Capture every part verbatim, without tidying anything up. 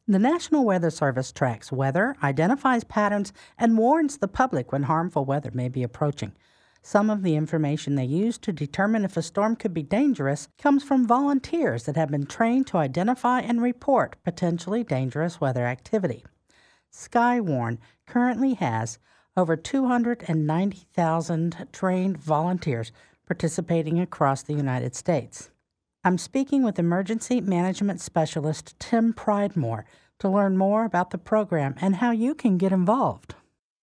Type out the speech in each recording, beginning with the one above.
The National Weather Service tracks weather, identifies patterns, and warns the public when harmful weather may be approaching. Some of the information they use to determine if a storm could be dangerous comes from volunteers that have been trained to identify and report potentially dangerous weather activity. Skywarn currently has over two hundred ninety thousand trained volunteers participating across the United States. I'm speaking with Emergency Management Specialist Tim Pridemore to learn more about the program and how you can get involved.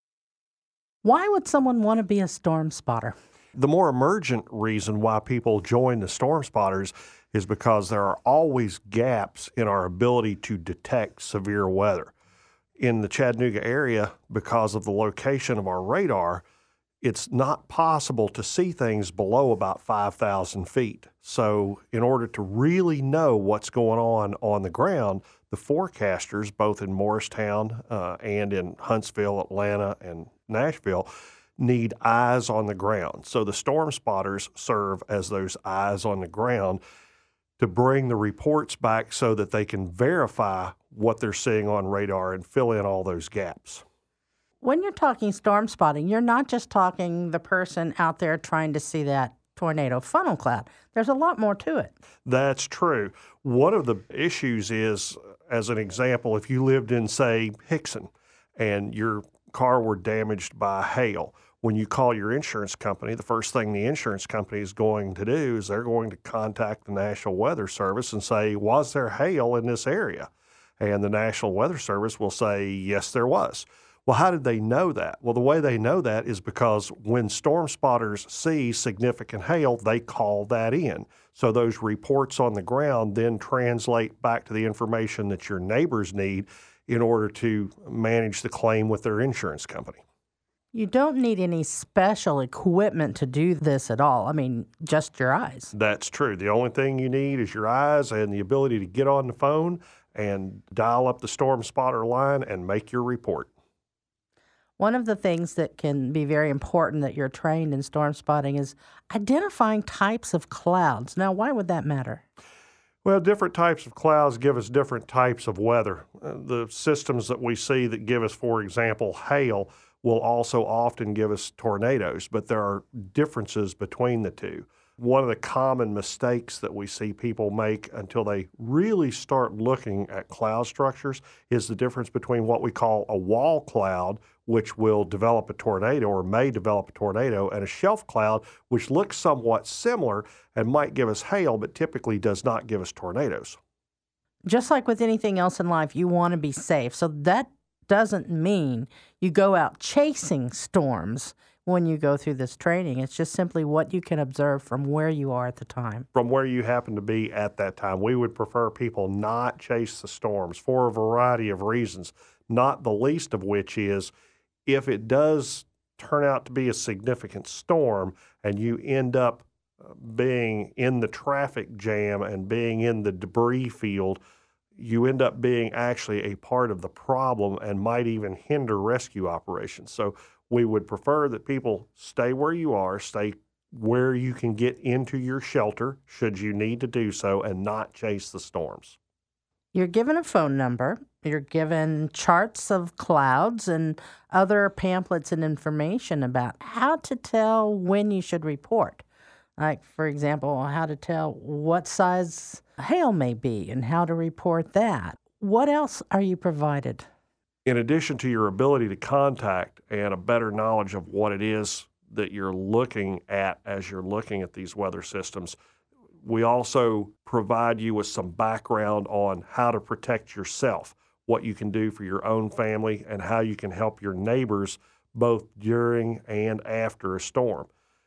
Why would someone want to be a storm spotter? The more emergent reason why people join the Storm Spotters is because there are always gaps in our ability to detect severe weather. In the Chattanooga area, because of the location of our radar, it's not possible to see things below about five thousand feet. So in order to really know what's going on on the ground, the forecasters, both in Morristown uh, and in Huntsville, Atlanta, and Nashville, need eyes on the ground. So the storm spotters serve as those eyes on the ground to bring the reports back so that they can verify what they're seeing on radar and fill in all those gaps. When you're talking storm spotting, you're not just talking the person out there trying to see that tornado funnel cloud. There's a lot more to it. That's true. One of the issues is, as an example, if you lived in, say, Hickson, and your car were damaged by hail, when you call your insurance company, the first thing the insurance company is going to do is they're going to contact the National Weather Service and say, was there hail in this area? And the National Weather Service will say, yes, there was. Well, how did they know that? Well, the way they know that is because when storm spotters see significant hail, they call that in. So those reports on the ground then translate back to the information that your neighbors need in order to manage the claim with their insurance company. You don't need any special equipment to do this at all. I mean, just your eyes. That's true. The only thing you need is your eyes and the ability to get on the phone and dial up the storm spotter line and make your report. One of the things that can be very important that you're trained in storm spotting is identifying types of clouds. Now, why would that matter? Well, different types of clouds give us different types of weather. Uh, the systems that we see that give us, for example, hail will also often give us tornadoes, but there are differences between the two. One of the common mistakes that we see people make until they really start looking at cloud structures is the difference between what we call a wall cloud, which will develop a tornado or may develop a tornado, and a shelf cloud, which looks somewhat similar and might give us hail, but typically does not give us tornadoes. Just like with anything else in life, you want to be safe. So that doesn't mean you go out chasing storms when you go through this training. It's just simply what you can observe from where you are at the time. From where you happen to be at that time. We would prefer people not chase the storms for a variety of reasons, not the least of which is if it does turn out to be a significant storm and you end up being in the traffic jam and being in the debris field, you end up being actually a part of the problem and might even hinder rescue operations. So we would prefer that people stay where you are, stay where you can get into your shelter should you need to do so, and not chase the storms. You're given a phone number, you're given charts of clouds and other pamphlets and information about how to tell when you should report. Like, for example, how to tell what size hail may be and how to report that. What else are you provided? In addition to your ability to contact and a better knowledge of what it is that you're looking at as you're looking at these weather systems, we also provide you with some background on how to protect yourself, what you can do for your own family, and how you can help your neighbors both during and after a storm.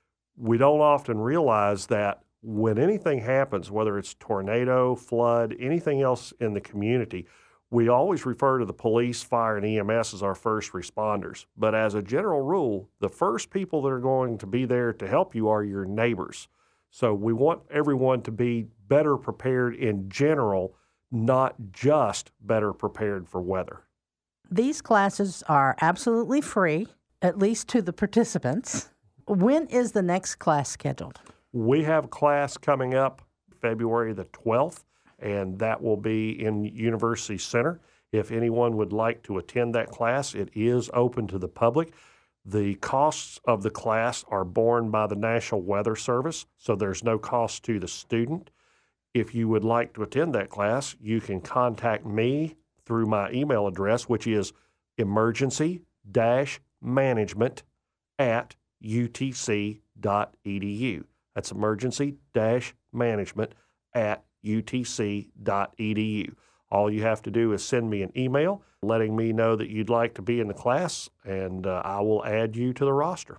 We don't often realize that when anything happens, whether it's tornado, flood, anything else in the community, we always refer to the police, fire, and E M S as our first responders. But as a general rule, the first people that are going to be there to help you are your neighbors. So we want everyone to be better prepared in general, not just better prepared for weather. These classes are absolutely free, at least to the participants. When is the next class scheduled? We have a class coming up February the twelfth, and that will be in University Center. If anyone would like to attend that class, it is open to the public. The costs of the class are borne by the National Weather Service, so there's no cost to the student. If you would like to attend that class, you can contact me through my email address, which is emergency dash management at u t c dot e d u. That's emergency dash management at u t c dot e d u. All you have to do is send me an email letting me know that you'd like to be in the class, and uh, I will add you to the roster.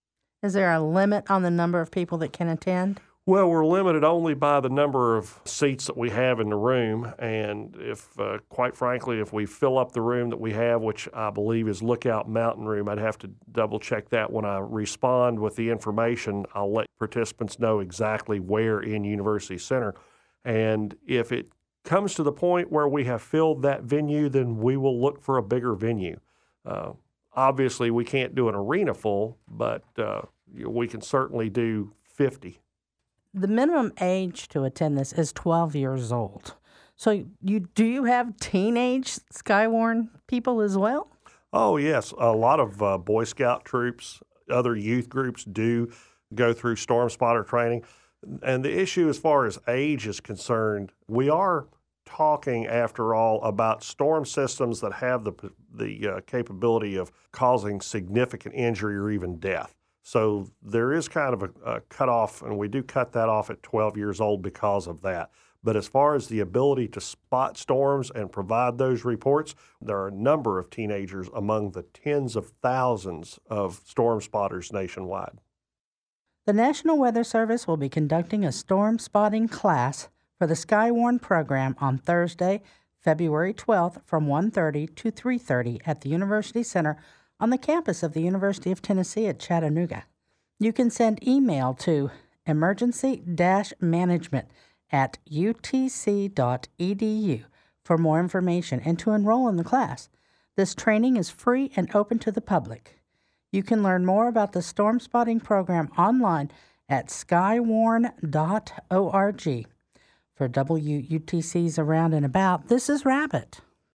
Is there a limit on the number of people that can attend? Well, we're limited only by the number of seats that we have in the room, and if, uh, quite frankly, if we fill up the room that we have, which I believe is Lookout Mountain Room, I'd have to double check that when I respond with the information. I'll let participants know exactly where in University Center, and if it comes to the point where we have filled that venue, then we will look for a bigger venue. Uh, obviously, we can't do an arena full, but uh, we can certainly do fifty. The minimum age to attend this is twelve years old. So you do you have teenage Skywarn people as well? Oh, yes. A lot of uh, Boy Scout troops, other youth groups do go through Storm Spotter training. And the issue as far as age is concerned, we are talking, after all, about storm systems that have the the uh, capability of causing significant injury or even death. So there is kind of a, a cutoff, and we do cut that off at twelve years old because of that. But as far as the ability to spot storms and provide those reports, there are a number of teenagers among the tens of thousands of storm spotters nationwide. The National Weather Service will be conducting a storm spotting class for the Skywarn program on Thursday, February twelfth from one thirty to three thirty at the University Center on the campus of the University of Tennessee at Chattanooga. You can send email to emergency dash management at u t c dot e d u for more information and to enroll in the class. This training is free and open to the public. You can learn more about the storm spotting program online at skywarn dot org. For W U T C's Around and About, this is Rabbit.